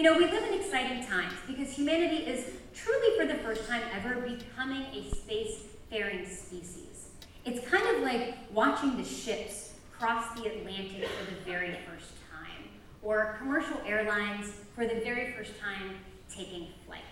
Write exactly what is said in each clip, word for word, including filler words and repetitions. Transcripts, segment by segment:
You know, we live in exciting times because humanity is truly for the first time ever becoming a space-faring species. It's kind of like watching the ships cross the Atlantic for the very first time, or commercial airlines for the very first time taking flight.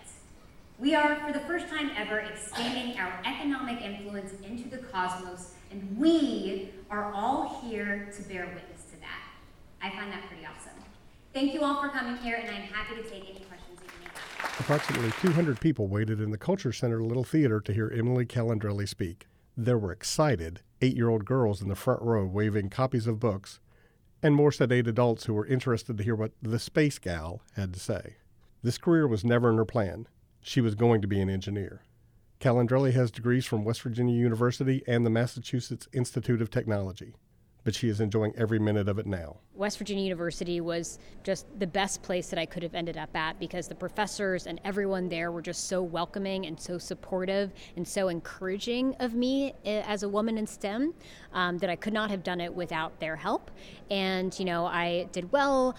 We are, for the first time ever, expanding our economic influence into the cosmos, and we are all here to bear witness to that. I find that pretty awesome. Thank you all for coming here, and I'm happy to take any questions that you may have. Approximately two hundred people waited in the Culture Center Little Theater to hear Emily Calandrelli speak. There were excited eight-year-old girls in the front row waving copies of books, and more sedate adults who were interested to hear what the Space Gal had to say. This career was never in her plan. She was going to be an engineer. Calandrelli has degrees from West Virginia University and the Massachusetts Institute of Technology, but she is enjoying every minute of it now. West Virginia University was just the best place that I could have ended up at because the professors and everyone there were just so welcoming and so supportive and so encouraging of me as a woman in STEM um, that I could not have done it without their help. And, you know, I did well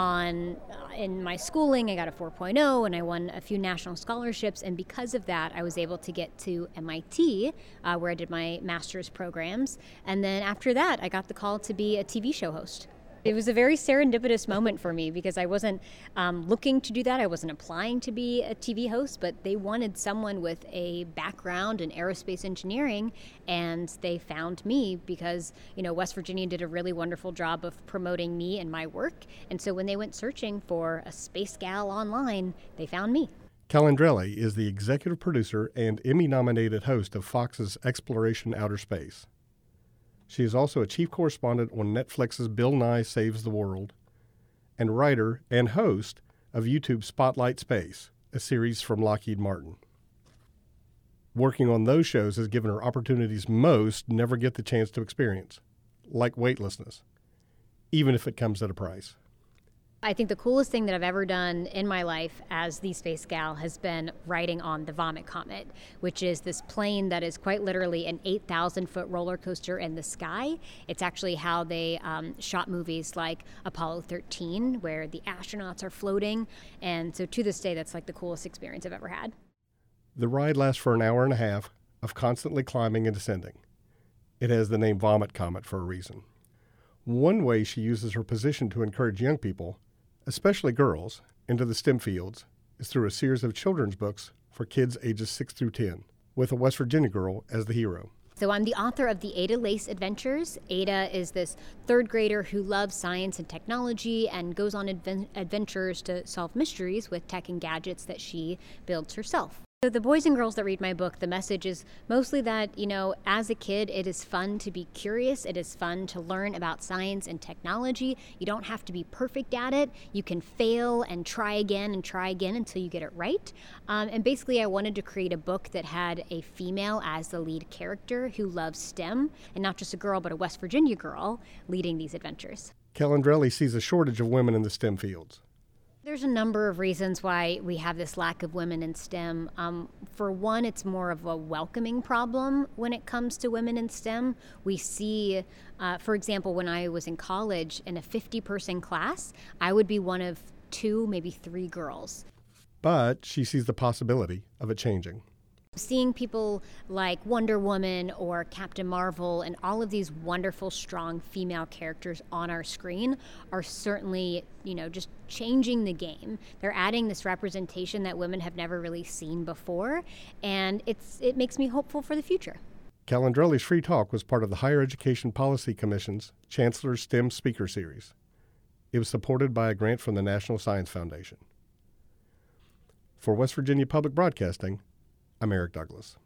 on uh, in my schooling. I got a four point oh and I won a few national scholarships. And because of that, I was able to get to M I T uh, where I did my master's programs. And then after that, I got the call to be a T V show host. It was a very serendipitous moment for me because I wasn't um, looking to do that. I wasn't applying to be a T V host, but they wanted someone with a background in aerospace engineering, and they found me because, you know, West Virginia did a really wonderful job of promoting me and my work. And so when they went searching for a space gal online, they found me. Calandrelli is the executive producer and Emmy-nominated host of Fox's Exploration Outer Space. She is also a chief correspondent on Netflix's Bill Nye Saves the World and writer and host of YouTube's Spotlight Space, a series from Lockheed Martin. Working on those shows has given her opportunities most never get the chance to experience, like weightlessness, even if it comes at a price. I think the coolest thing that I've ever done in my life as the space gal has been riding on the Vomit Comet, which is this plane that is quite literally an eight thousand foot roller coaster in the sky. It's actually how they um, shot movies like Apollo thirteen, where the astronauts are floating. And so to this day, that's like the coolest experience I've ever had. The ride lasts for an hour and a half of constantly climbing and descending. It has the name Vomit Comet for a reason. One way she uses her position to encourage young people, especially girls, into the STEM fields is through a series of children's books for kids ages six through ten, with a West Virginia girl as the hero. So I'm the author of the Ada Lace Adventures. Ada is this third grader who loves science and technology and goes on adven- adventures to solve mysteries with tech and gadgets that she builds herself. So the boys and girls that read my book, the message is mostly that, you know, as a kid, it is fun to be curious. It is fun to learn about science and technology. You don't have to be perfect at it. You can fail and try again and try again until you get it right. Um, and basically, I wanted to create a book that had a female as the lead character who loves STEM, and not just a girl, but a West Virginia girl leading these adventures. Calandrelli sees a shortage of women in the STEM fields. There's a number of reasons why we have this lack of women in STEM. Um, for one, it's more of a welcoming problem when it comes to women in STEM. We see, uh, for example, when I was in college in a fifty person class, I would be one of two, maybe three girls. But she sees the possibility of it changing. Seeing people like Wonder Woman or Captain Marvel and all of these wonderful, strong female characters on our screen are certainly, you know, just changing the game. They're adding this representation that women have never really seen before, and it's it makes me hopeful for the future. Calandrelli's free talk was part of the Higher Education Policy Commission's Chancellor's STEM Speaker Series. It was supported by a grant from the National Science Foundation. For West Virginia Public Broadcasting, I'm Eric Douglas.